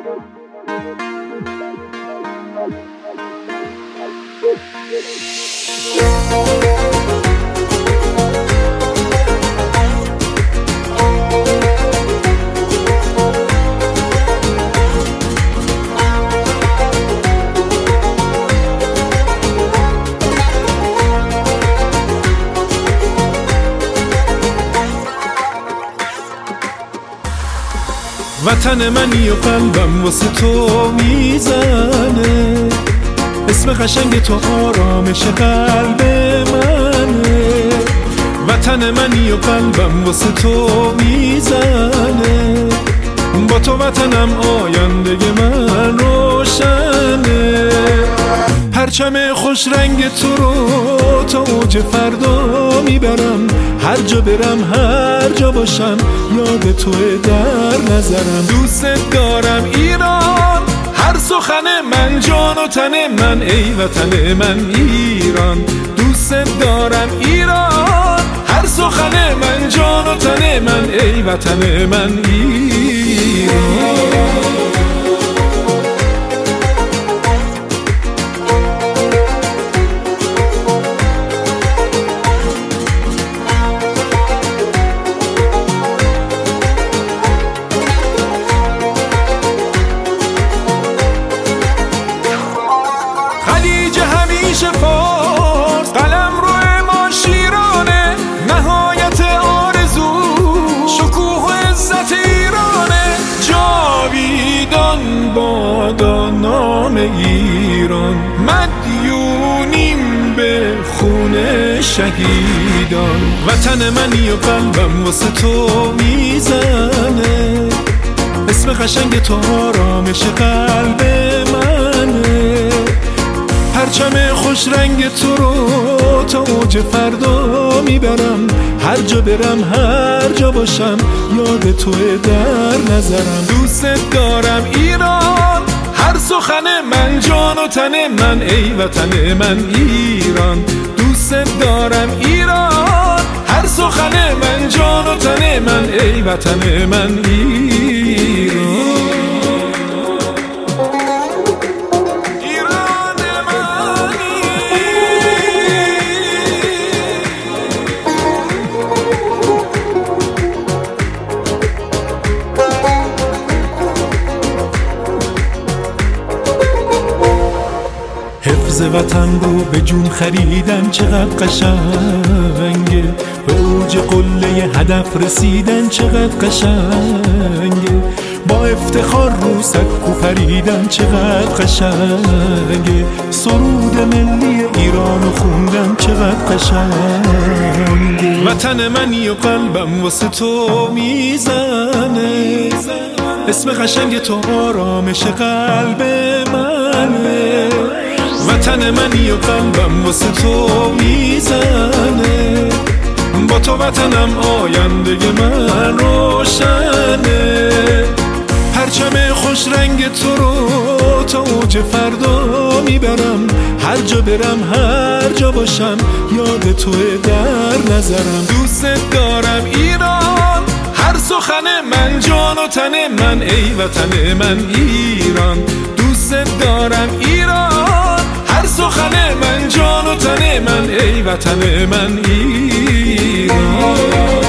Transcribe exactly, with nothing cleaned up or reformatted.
وطن منی و قلبم واسه تو میزنه، اسم قشنگ تو آرامش قلب منه. وطن منی و قلبم واسه تو میزنه، با تو وطنم آینده من روشنه. پرچم خوش رنگ تو رو تا اوج فردا میبرم، هر جا برم هر جا باشم یاد توه در نظرم. دوست دارم ایران، هر سخن من جان و تن من، ای وطن من ایران. دوست دارم ایران، هر سخن من جان و تن من، ای وطن من ایران. فارس قلم رو ما شیرانه، نهایت آرزو شکوه و عزت ایرانه. جاویدان بادا نام ایران، مدیونیم به خون شهیدان. وطن منی و قلبم واسه تو میزنه، اسم قشنگ تو آرامش قلب منه. پرچم خوش رنگ تو رو تا اوج فردا میبرم، هر جا برم هر جا باشم یاد توه در نظرم. دوست دارم ایران، هر سخن من جان و تن من، ای وطن من ایران. دوست دارم ایران، هر سخن من جان و تن من، ای وطن من ایران. حفظ وطن رو به جون خریدن چقدر قشنگه، به اوج قله هدف رسیدن چقدر قشنگه. با افتخار رو سکو پریدن چقدر قشنگه، سرود ملی ایران رو خوندن چقدر قشنگه. وطن منی و قلبم واسه تو میزنه، اسم قشنگ تو آرامش قلب منه. وطن منی و قلبم واسه تو میزنه، با تو وطنم آینده من روشنه. پرچم خوش رنگ تو رو تا اوج فردا میبرم، هر جا برم هر جا باشم یاد توه در نظرم. دوست دارم ایران، هر سخن من جان و تن من، ای وطن من ایران. دوست دارم ایران، هر سخن من جان و تن من، ای وطن من ایران.